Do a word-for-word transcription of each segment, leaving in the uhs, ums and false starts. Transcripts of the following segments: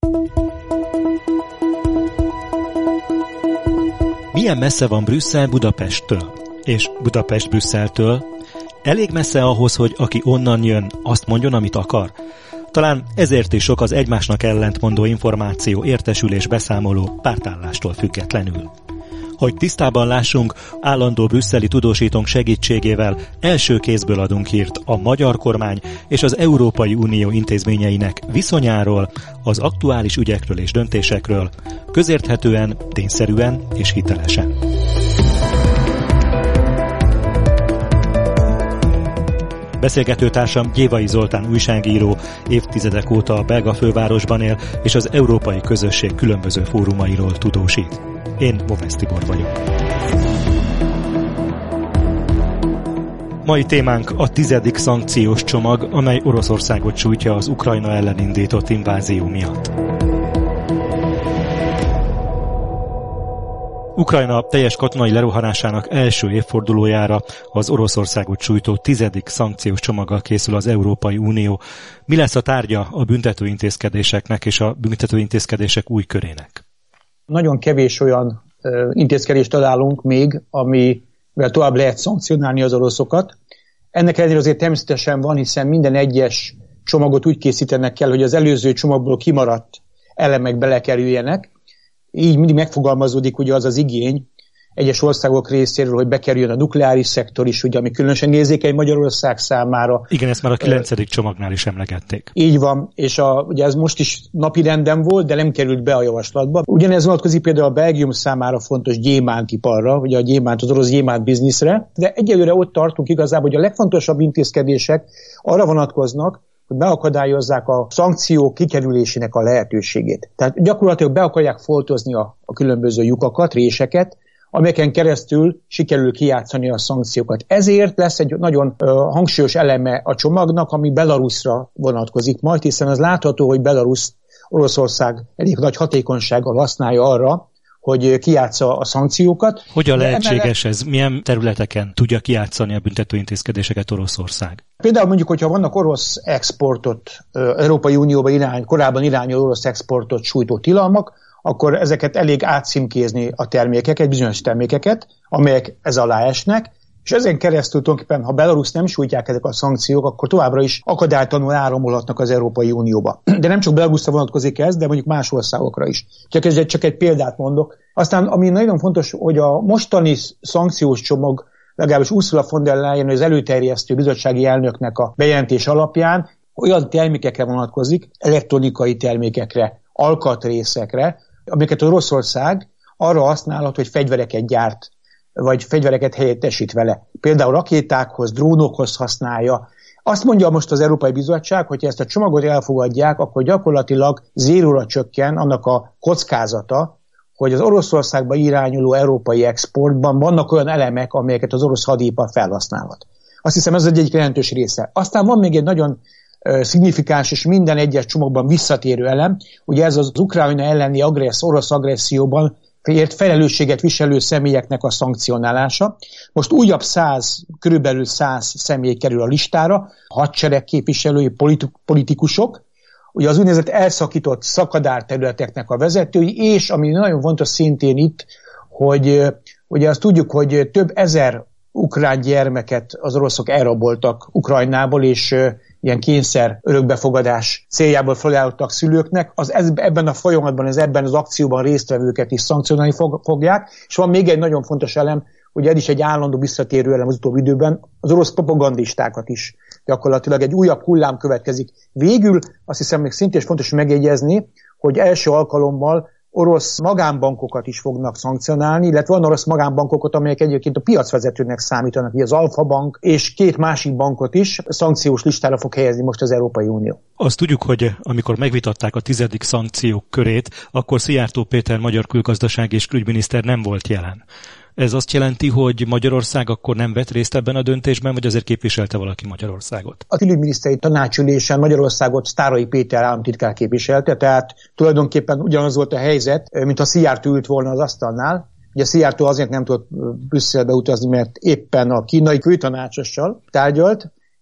Milyen messze van Brüsszel Budapesttől? És Budapest Brüsszeltől? Elég messze ahhoz, hogy aki onnan jön, azt mondjon, amit akar? Talán ezért is sok az egymásnak ellentmondó információ, értesülés, beszámoló pártállástól függetlenül. Hogy tisztában lássunk, állandó brüsszeli tudósítónk segítségével első kézből adunk hírt a magyar kormány és az Európai Unió intézményeinek viszonyáról, az aktuális ügyekről és döntésekről, közérthetően, tényszerűen és hitelesen. Beszélgetőtársam Gyévai Zoltán újságíró, évtizedek óta a belga fővárosban él, és az európai közösség különböző fórumairól tudósít. Én Movesz Tibor vagyok. Mai témánk a tizedik szankciós csomag, amely Oroszországot sújtja az Ukrajna ellen indított invázió miatt. Ukrajna teljes katonai lerohanásának első évfordulójára az Oroszországot sújtó tizedik szankciós csomaggal készül az Európai Unió. Mi lesz a tárgya a büntetőintézkedéseknek és a büntetőintézkedések új körének? Nagyon kevés olyan ö, intézkedést találunk még, amivel tovább lehet szankcionálni az oroszokat. Ennek ellenére azért természetesen van, hiszen minden egyes csomagot úgy készítenek el, hogy az előző csomagból kimaradt elemek belekerüljenek. Így mindig megfogalmazódik ugye az az igény egyes országok részéről, hogy bekerüljön a nukleáris szektor is, ugye, ami különösen érzékeny Magyarország számára. Igen, ezt már a kilencedik csomagnál is emlegették. Így van, és a, ugye ez most is napirenden volt, de nem került be a javaslatba. Ugyanez vonatkozik például a Belgium számára fontos gyémántiparra, ugye a gyémánt, az orosz gyémánt bizniszre, de egyelőre ott tartunk igazából, hogy a legfontosabb intézkedések arra vonatkoznak, hogy beakadályozzák a szankciók kikerülésének a lehetőségét. Tehát gyakorlatilag be akarják foltozni a, a különböző lyukakat, réseket, amelyeken keresztül sikerül kijátszani a szankciókat. Ezért lesz egy nagyon ö, hangsúlyos eleme a csomagnak, ami Belarusra vonatkozik majd, hiszen az látható, hogy Belarus, Oroszország elég nagy hatékonysággal használja arra, hogy kijátsza a szankciókat. Hogyan lehetséges ez? Milyen területeken tudja kijátszani a büntetőintézkedéseket Oroszország? Például mondjuk, hogyha vannak orosz exportot, Európai Unióba irány, korábban irányuló orosz exportot sújtó tilalmak, akkor ezeket elég átcímkézni a termékeket, bizonyos termékeket, amelyek ez alá esnek, és ezen keresztül tulajdonképpen, ha Belarus nem sújtják ezek a szankciók, akkor továbbra is akadálytalanul áramolhatnak az Európai Unióba. De nem csak Belarusra vonatkozik ez, de mondjuk más országokra is. Csak, ez, csak egy példát mondok. Aztán, ami nagyon fontos, hogy a mostani szankciós csomag, legalábbis Ursula von der Leyen, az előterjesztő bizottsági elnöknek a bejelentés alapján olyan termékekre vonatkozik, elektronikai termékekre, alkatrészekre, amiket Oroszország arra használhat, hogy fegyvereket gyárt, vagy fegyvereket helyettesít vele. Például rakétákhoz, drónokhoz használja. Azt mondja most az Európai Bizottság, hogy ezt a csomagot elfogadják, akkor gyakorlatilag zéróra csökken annak a kockázata, hogy az Oroszországba irányuló európai exportban vannak olyan elemek, amelyeket az orosz hadipar felhasználhat. Azt hiszem, ez egy egyik jelentős része. Aztán van még egy nagyon uh, szignifikáns és minden egyes csomagban visszatérő elem, ugye ez az Ukrajna elleni agressz, orosz agresszióban ért felelősséget viselő személyeknek a szankcionálása. Most újabb száz, körülbelül száz személy kerül a listára, hadsereg képviselői, politikusok, ugye az úgynevezett elszakított szakadárterületeknek a vezetői, és ami nagyon fontos szintén itt, hogy ugye azt tudjuk, hogy több ezer ukrán gyermeket az oroszok elraboltak Ukrajnából, és ilyen kényszer örökbefogadás céljából felajánlottak szülőknek, az ez, ebben a folyamatban, az ebben az akcióban résztvevőket is szankcionálni fog, fogják, és van még egy nagyon fontos elem, hogy ez is egy állandó visszatérő elem az utóbbi időben, az orosz propagandistákat is gyakorlatilag egy újabb hullám következik. Végül azt hiszem még szintén fontos megjegyezni, hogy első alkalommal orosz magánbankokat is fognak szankcionálni, illetve van orosz magánbankokat, amelyek egyébként a piacvezetőnek számítanak, így az Alfa Bank, és két másik bankot is szankciós listára fog helyezni most az Európai Unió. Azt tudjuk, hogy amikor megvitatták a tizedik szankciók körét, akkor Szijjártó Péter magyar külgazdasági és külügyminiszter nem volt jelen. Ez azt jelenti, hogy Magyarország akkor nem vett részt ebben a döntésben, vagy azért képviselte valaki Magyarországot? A külügyminiszteri tanácsülésen Magyarországot Sztáray Péter államtitkár képviselte, tehát tulajdonképpen ugyanaz volt a helyzet, mint ha Szijjártó ült volna az asztalnál. Ugye Szijjártó azért nem tudott Brüsszelbe utazni, mert éppen a kínai kültanácsossal tárgyalt,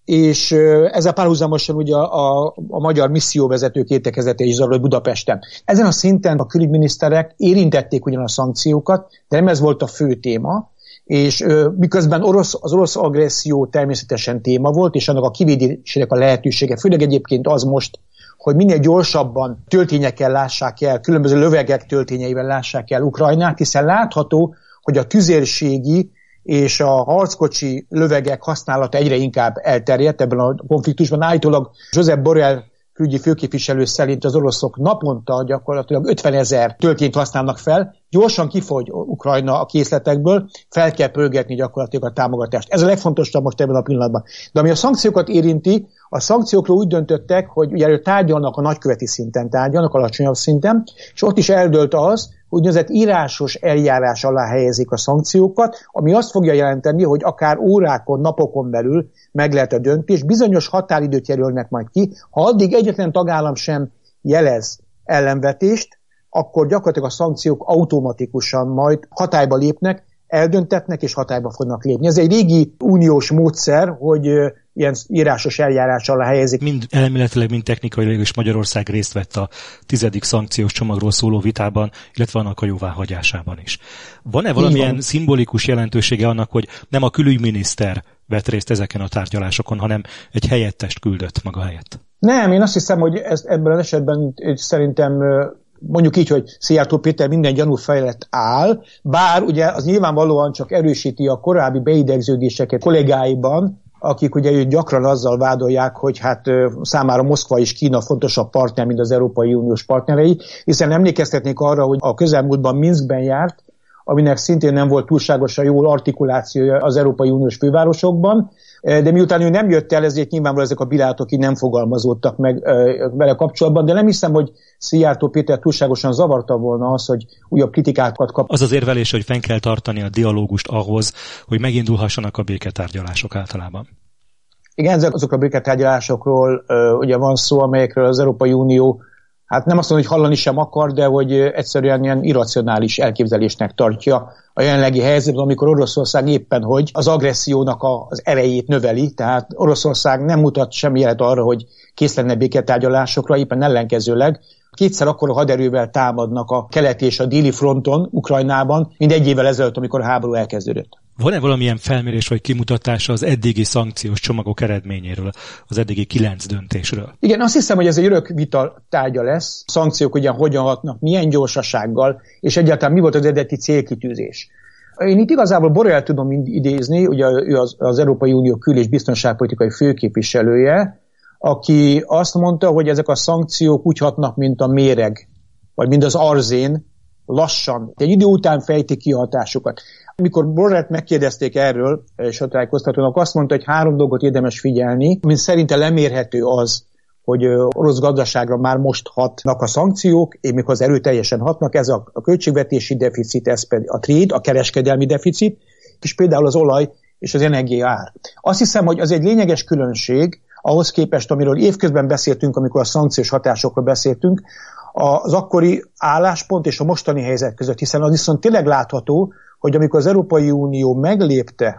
és ezzel párhuzamosan ugye a, a, a magyar misszióvezetők értekezete is zajlott Budapesten. Ezen a szinten a külügyminiszterek érintették ugyan a szankciókat, de nem ez volt a fő téma, és ö, miközben orosz, az orosz agresszió természetesen téma volt, és annak a kivédésének a lehetősége, főleg egyébként az most, hogy minél gyorsabban töltényekkel lássák el, különböző lövegek töltényeivel lássák el Ukrajnát, hiszen látható, hogy a tüzérségi és a harckocsi lövegek használata egyre inkább elterjedt ebben a konfliktusban. Állítólag Josep Borrell külügyi főképviselő szerint az oroszok naponta gyakorlatilag ötvenezer töltényt használnak fel, gyorsan kifogy Ukrajna a készletekből, fel kell pörgetni gyakorlatilag a támogatást. Ez a legfontosabb most ebben a pillanatban. De ami a szankciókat érinti, a szankciókról úgy döntöttek, hogy ugye tárgyalnak a nagyköveti szinten, tárgyalnak alacsonyabb szinten, és ott is eldőlt az, hogy úgynevezett írásos eljárás alá helyezik a szankciókat, ami azt fogja jelenteni, hogy akár órákon, napokon belül meg lehet a döntés, bizonyos határidőt jelölnek majd ki, ha addig egyetlen tagállam sem jelez ellenvetést, akkor gyakorlatilag a szankciók automatikusan majd hatályba lépnek, eldöntetnek és hatályba fognak lépni. Ez egy régi uniós módszer, hogy ilyen írásos eljárás alá helyezik. Mind elméletileg, mind technikailag is Magyarország részt vett a tizedik szankciós csomagról szóló vitában, illetve annak a jóváhagyásában is. Van-e valamilyen van. szimbolikus jelentősége annak, hogy nem a külügyminiszter vett részt ezeken a tárgyalásokon, hanem egy helyettest küldött maga helyett? Nem, én azt hiszem, hogy ez, ebben az esetben szerintem mondjuk így, hogy Szijjártó Péter minden gyanú felett áll, bár ugye az nyilvánvalóan csak erősíti a korábbi beidegződéseket kollégáiban, akik ugye gyakran azzal vádolják, hogy hát számára Moszkva és Kína fontosabb partner, mint az Európai Uniós partnerei, hiszen emlékeztetnék arra, hogy a közelmúltban Minskben járt, aminek szintén nem volt túlságosan jól artikulációja az Európai Uniós fővárosokban, de miután ő nem jött el, ezért nyilvánvalóan ezek a bírálatok így nem fogalmazódtak meg vele kapcsolatban, de nem hiszem, hogy Szijjártó Péter túlságosan zavarta volna az, hogy újabb kritikákat kap. Az az érvelés, hogy fenn kell tartani a dialógust ahhoz, hogy megindulhassanak a béketárgyalások általában. Igen, azok a béketárgyalásokról uh, ugye van szó, amelyekről az Európai Unió, hát nem azt mondom, hogy hallani sem akar, de hogy egyszerűen ilyen irracionális elképzelésnek tartja a jelenlegi helyzetben, amikor Oroszország éppen hogy az agressziónak a, az erejét növeli, tehát Oroszország nem mutat semmi jelet arra, hogy kész lenne béketárgyalásokra, éppen ellenkezőleg kétszer akkora haderővel támadnak a keleti és a déli fronton, Ukrajnában, mint egy évvel ezelőtt, amikor a háború elkezdődött. Van-e valamilyen felmérés vagy kimutatása az eddigi szankciós csomagok eredményéről, az eddigi kilenc döntésről? Igen, azt hiszem, hogy ez egy örök vita tárgya lesz. A szankciók ugyan hogyan hatnak, milyen gyorsasággal, és egyáltalán mi volt az eredeti célkitűzés. Én itt igazából Borrell tudom idézni, ugye ő az, az Európai Unió kül- és biztonságpolitikai főképviselője, aki azt mondta, hogy ezek a szankciók úgy hatnak, mint a méreg, vagy mint az arzén, lassan, egy idő után fejtik ki a hatásukat. Amikor Borrellt megkérdezték erről, és a tájékoztatónak azt mondta, hogy három dolgot érdemes figyelni, mint szerinte lemérhető az, hogy orosz gazdaságra már most hatnak a szankciók, és méghozzá erőteljesen hatnak, ez a, a költségvetési deficit, ez pedig a trade, a kereskedelmi deficit, és például az olaj és az energia ár. Azt hiszem, hogy az egy lényeges különbség, ahhoz képest, amiről évközben beszéltünk, amikor a szankciós hatásokról beszéltünk, az akkori álláspont és a mostani helyzet között, hiszen az viszont tényleg látható, hogy amikor az Európai Unió meglépte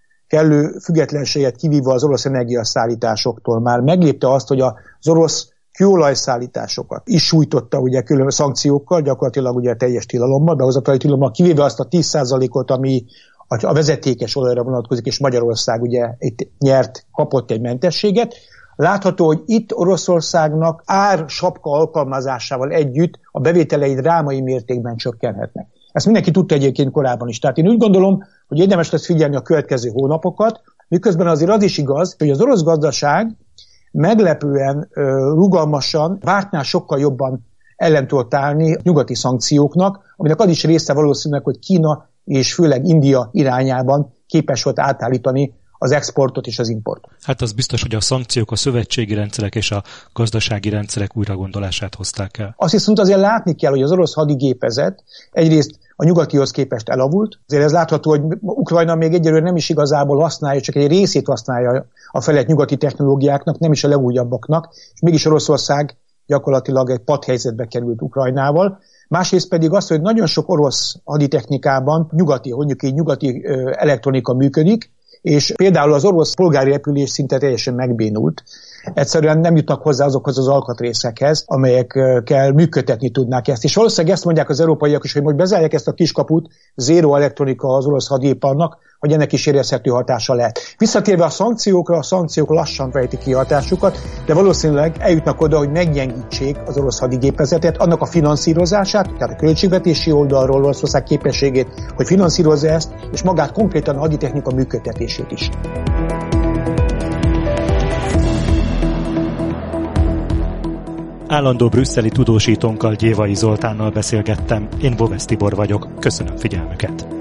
kellő függetlenséget kivívva az orosz energiaszállításoktól, már meglépte azt, hogy az orosz kőolajszállításokat is sújtotta ugye külön szankciókkal, gyakorlatilag ugye teljes tilalommal, behozatali tilalommal, kivéve azt a tíz százalékot, ami a vezetékes olajra vonatkozik, és Magyarország ugye itt nyert, kapott egy mentességet. Látható, hogy itt Oroszországnak ár sapka alkalmazásával együtt a bevételei drámai mértékben csökkenhetnek. Ezt mindenki tudta egyébként korábban is. Tehát én úgy gondolom, hogy érdemes lesz figyelni a következő hónapokat, miközben azért az is igaz, hogy az orosz gazdaság meglepően, rugalmasan, vártnál sokkal jobban ellen tudott állni nyugati szankcióknak, aminek az is része valószínűleg, hogy Kína és főleg India irányában képes volt átállítani az exportot és az importot. Hát az biztos, hogy a szankciók, a szövetségi rendszerek és a gazdasági rendszerek újragondolását hozták el. Azt viszont azért látni kell, hogy az orosz hadigépezet egyrészt a nyugatihoz képest elavult. Azért ez látható, hogy Ukrajna még egyelőre nem is igazából használja, csak egy részét használja a felett nyugati technológiáknak, nem is a legújabbaknak, és mégis Oroszország gyakorlatilag egy padhelyzetbe került Ukrajnával. Másrészt pedig az, hogy nagyon sok orosz haditechnikában nyugati, mondjuk így nyugati elektronika működik, és például az orosz polgári repülés szinte teljesen megbénult. Egyszerűen nem jutnak hozzá azokhoz az alkatrészekhez, amelyekkel működtetni tudnák ezt. És valószínűleg ezt mondják az európaiak is, hogy most bezárják ezt a kiskaput, zéró elektronika az orosz hadiparnak, hogy ennek is érezhető hatása lehet. Visszatérve a szankciókra, a szankciók lassan fejtik ki hatásukat, de valószínűleg eljutnak oda, hogy meggyengítsék az orosz hadigépezetet, annak a finanszírozását, tehát a költségvetési oldalról Oroszország képességét, hogy finanszírozza ezt, és magát konkrétan a haditechnika működtetését is. Állandó brüsszeli tudósítónkkal, Gyévai Zoltánnal beszélgettem, én Bovesz Tibor vagyok, köszönöm figyelmüket.